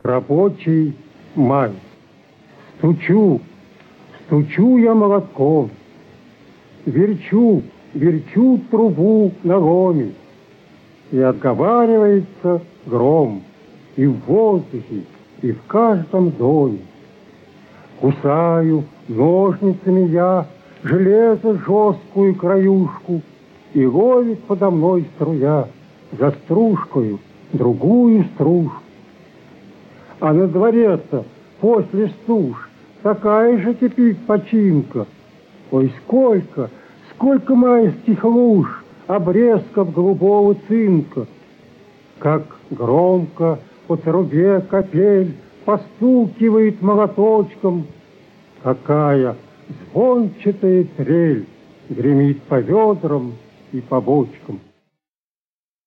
Рабочий май. Стучу, стучу я молотком, верчу, верчу трубу на ломе, и отговаривается гром и в воздухе, и в каждом доме. Кусаю ножницами я железо жесткую краюшку, и ловит подо мной струя за стружкою другую стружку. А на дворе-то после стуж такая же теперь починка. Ой, сколько, сколько майских луж, обрезков голубого цинка. Как громко по трубе капель постукивает молоточком, какая звончатая трель гремит по ведрам и по бочкам.